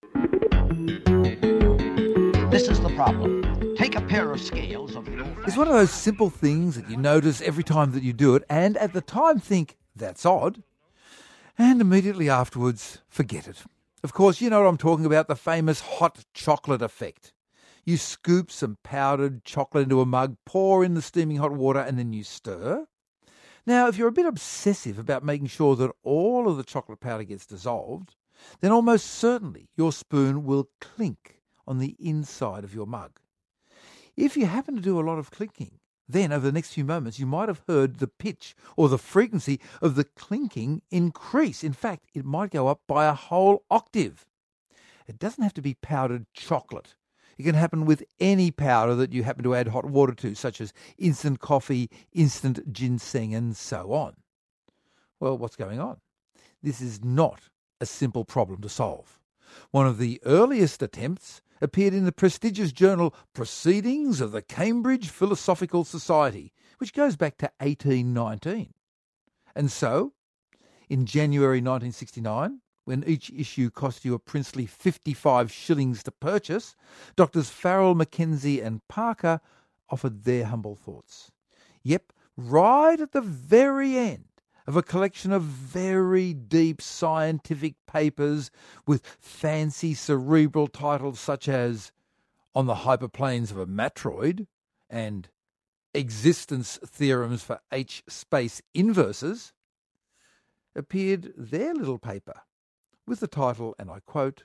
This is the problem. Take a pair of scales of the old... It's one of those simple things that you notice every time that you do it, and at the time think, that's odd, and immediately afterwards forget it. Of course, you know what I'm talking about, the famous hot chocolate effect. You scoop some powdered chocolate into a mug, pour in the steaming hot water, and then you stir. Now, if you're a bit obsessive about making sure that all of the chocolate powder gets dissolved, then almost certainly your spoon will clink on the inside of your mug. If you happen to do a lot of clinking, then over the next few moments you might have heard the pitch or the frequency of the clinking increase. In fact, it might go up by a whole octave. It doesn't have to be powdered chocolate. It can happen with any powder that you happen to add hot water to, such as instant coffee, instant ginseng, and so on. Well, what's going on? This is not a simple problem to solve. One of the earliest attempts appeared in the prestigious journal Proceedings of the Cambridge Philosophical Society, which goes back to 1819. And so, in January 1969, when each issue cost you a princely 55 shillings to purchase, Doctors Farrell, Mackenzie and Parker offered their humble thoughts. Yep, right at the very end of a collection of very deep scientific papers with fancy cerebral titles such as On the Hyperplanes of a Matroid and Existence Theorems for H-space Inverses, appeared their little paper with the title, and I quote,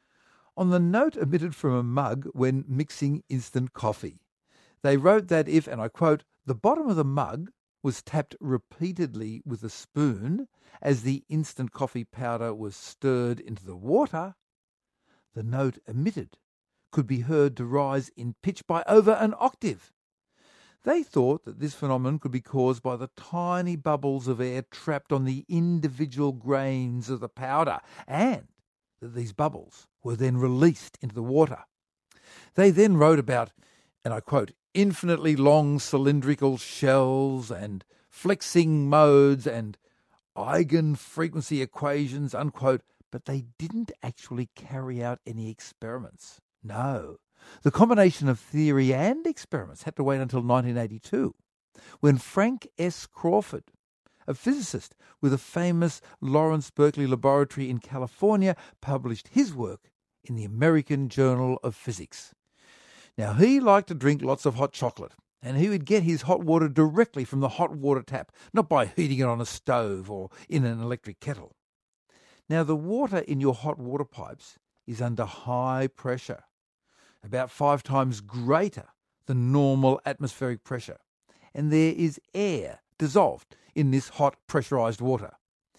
On the note emitted from a mug when mixing instant coffee. They wrote that if, and I quote, the bottom of the mug was tapped repeatedly with a spoon as the instant coffee powder was stirred into the water, the note emitted could be heard to rise in pitch by over an octave. They thought that this phenomenon could be caused by the tiny bubbles of air trapped on the individual grains of the powder, and that these bubbles were then released into the water. They then wrote about, and I quote, infinitely long cylindrical shells and flexing modes and eigenfrequency equations, unquote, but they didn't actually carry out any experiments. No. The combination of theory and experiments had to wait until 1982, when Frank S. Crawford, a physicist with a famous Lawrence Berkeley laboratory in California, published his work in the American Journal of Physics. Now, he liked to drink lots of hot chocolate, and he would get his hot water directly from the hot water tap, not by heating it on a stove or in an electric kettle. Now, the water in your hot water pipes is under high pressure, about 5 times greater than normal atmospheric pressure, and there is air dissolved in this hot pressurized water.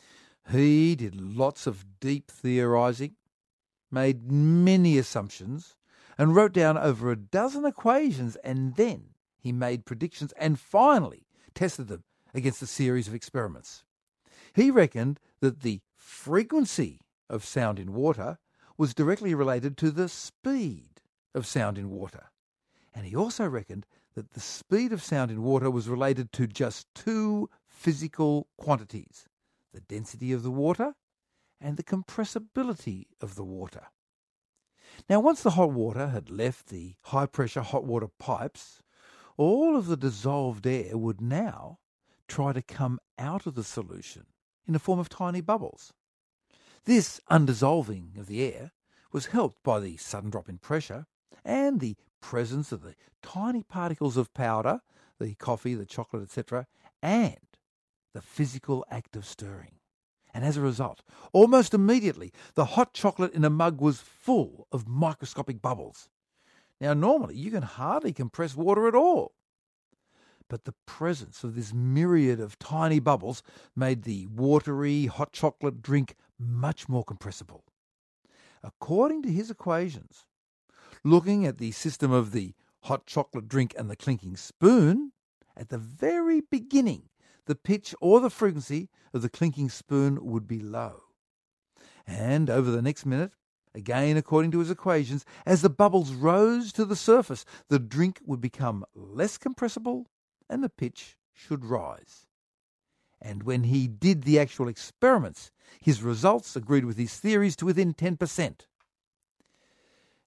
He did lots of deep theorizing, made many assumptions, and wrote down over a dozen equations, and then he made predictions and finally tested them against a series of experiments. He reckoned that the frequency of sound in water was directly related to the speed of sound in water. And he also reckoned that the speed of sound in water was related to just 2 physical quantities, the density of the water and the compressibility of the water. Now, once the hot water had left the high-pressure hot water pipes, all of the dissolved air would now try to come out of the solution in the form of tiny bubbles. This undissolving of the air was helped by the sudden drop in pressure and the presence of the tiny particles of powder, the coffee, the chocolate, etc., and the physical act of stirring. And as a result, almost immediately, the hot chocolate in a mug was full of microscopic bubbles. Now, normally, you can hardly compress water at all. But the presence of this myriad of tiny bubbles made the watery hot chocolate drink much more compressible. According to his equations, looking at the system of the hot chocolate drink and the clinking spoon, at the very beginning, the pitch or the frequency of the clinking spoon would be low. And over the next minute, again according to his equations, as the bubbles rose to the surface, the drink would become less compressible and the pitch should rise. And when he did the actual experiments, his results agreed with his theories to within 10%.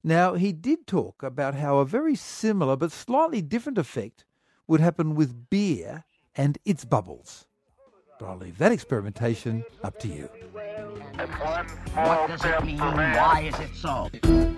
Now, he did talk about how a very similar but slightly different effect would happen with beer and its bubbles. But I'll leave that experimentation up to you. What does it mean? Why is it so?